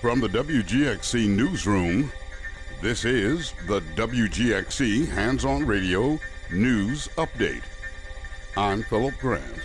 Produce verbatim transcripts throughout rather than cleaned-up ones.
From the W G X C Newsroom, this is the W G X C Hands-On Radio News Update. I'm Philip Grant.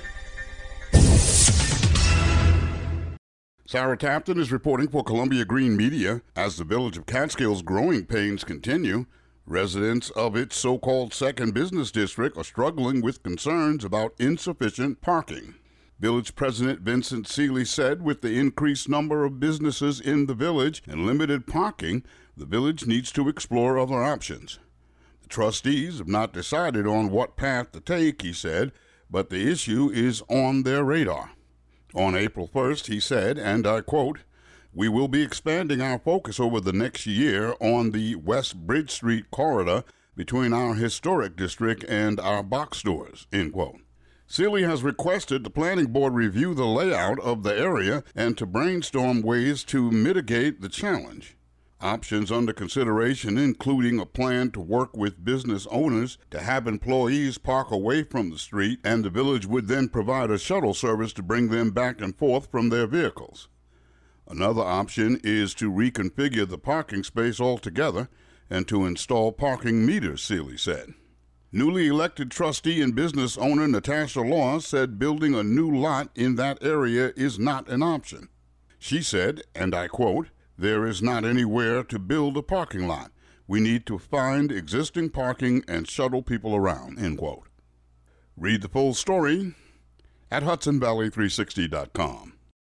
Sarah Tapton is reporting for Columbia Green Media. As the village of Catskill's growing pains continue, residents of its so-called second business district are struggling with concerns about insufficient parking. Village President Vincent Seeley said with the increased number of businesses in the village and limited parking, the village needs to explore other options. The trustees have not decided on what path to take, he said, but the issue is on their radar. On April first, he said, and I quote, "We will be expanding our focus over the next year on the West Bridge Street corridor between our historic district and our box stores," end quote. Seeley has requested the planning board review the layout of the area and to brainstorm ways to mitigate the challenge. Options under consideration including a plan to work with business owners to have employees park away from the street, and the village would then provide a shuttle service to bring them back and forth from their vehicles. Another option is to reconfigure the parking space altogether and to install parking meters, Seeley said. Newly elected trustee and business owner Natasha Law said building a new lot in that area is not an option. She said, and I quote, "There is not anywhere to build a parking lot. We need to find existing parking and shuttle people around," end quote. Read the full story at Hudson Valley three sixty dot com.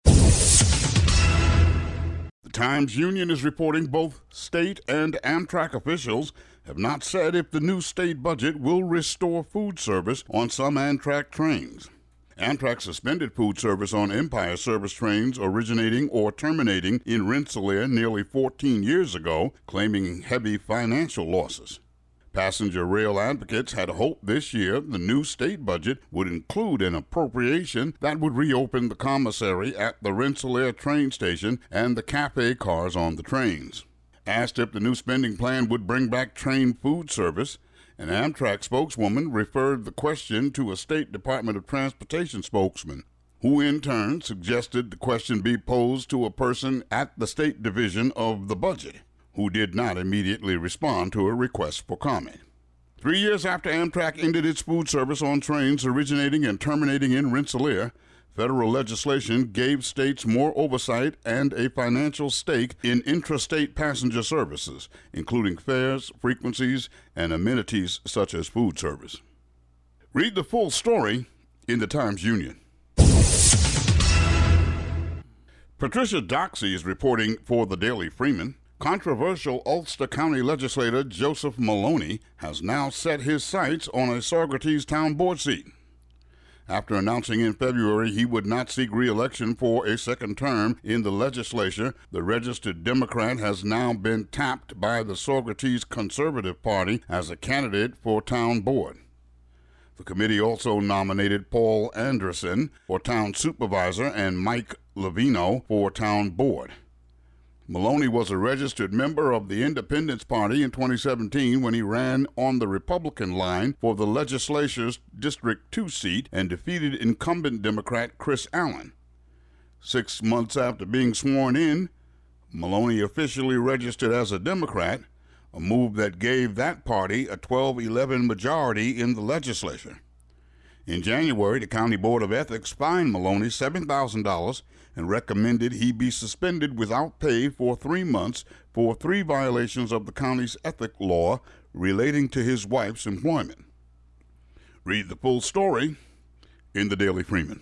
The Times-Union is reporting both state and Amtrak officials have not said if the new state budget will restore food service on some Amtrak trains. Amtrak suspended food service on Empire Service trains originating or terminating in Rensselaer nearly fourteen years ago, claiming heavy financial losses. Passenger rail advocates had hoped this year the new state budget would include an appropriation that would reopen the commissary at the Rensselaer train station and the cafe cars on the trains. Asked if the new spending plan would bring back train food service, an Amtrak spokeswoman referred the question to a State Department of Transportation spokesman, who in turn suggested the question be posed to a person at the State Division of the Budget, who did not immediately respond to a request for comment. Three years after Amtrak ended its food service on trains originating and terminating in Rensselaer, federal legislation gave states more oversight and a financial stake in intrastate passenger services, including fares, frequencies, and amenities such as food service. Read the full story in the Times-Union. Patricia Doxey is reporting for the Daily Freeman. Controversial Ulster County legislator Joseph Maloney has now set his sights on a Saugerties Town Board seat. After announcing in February he would not seek re-election for a second term in the legislature, the registered Democrat has now been tapped by the Saugerties Conservative Party as a candidate for town board. The committee also nominated Paul Anderson for town supervisor and Mike Levino for town board. Maloney was a registered member of the Independence Party in twenty seventeen when he ran on the Republican line for the legislature's District two seat and defeated incumbent Democrat Chris Allen. Six months after being sworn in, Maloney officially registered as a Democrat, a move that gave that party a twelve eleven majority in the legislature. In January, the County Board of Ethics fined Maloney seven thousand dollars and recommended he be suspended without pay for three months for three violations of the county's ethic law relating to his wife's employment. Read the full story in the Daily Freeman.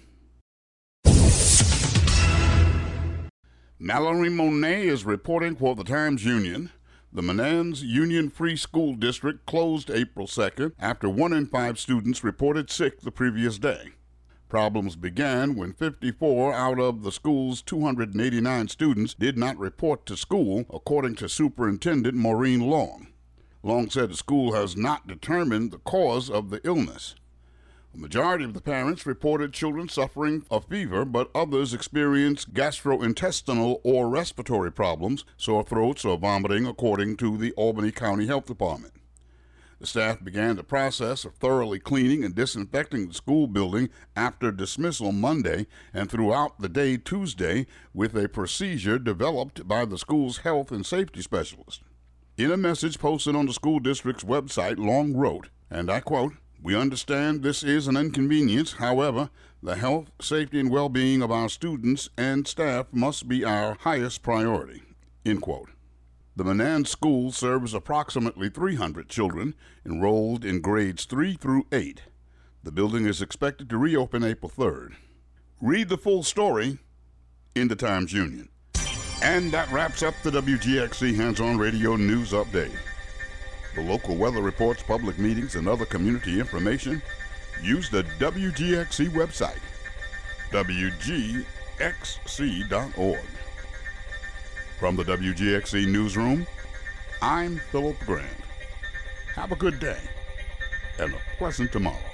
Mallory Monet is reporting for the Times-Union. The Menands Union Free School District closed April second after one in five students reported sick the previous day. Problems began when fifty-four out of the school's two hundred eighty-nine students did not report to school, according to Superintendent Maureen Long. Long said the school has not determined the cause of the illness. A majority of the parents reported children suffering a fever, but others experienced gastrointestinal or respiratory problems, sore throats, or vomiting, according to the Albany County Health Department. The staff began the process of thoroughly cleaning and disinfecting the school building after dismissal Monday and throughout the day Tuesday with a procedure developed by the school's health and safety specialist. In a message posted on the school district's website, Long wrote, and I quote, "We understand this is an inconvenience. However, the health, safety, and well-being of our students and staff must be our highest priority." End quote. The Menands School serves approximately three hundred children enrolled in grades three through eight. The building is expected to reopen April third. Read the full story in the Times-Union. And that wraps up the W G X C Hands-On Radio News Update. For local weather reports, public meetings, and other community information, use the W G X C website, W G X C dot org. From the W G X C Newsroom, I'm Philip Grant. Have a good day and a pleasant tomorrow.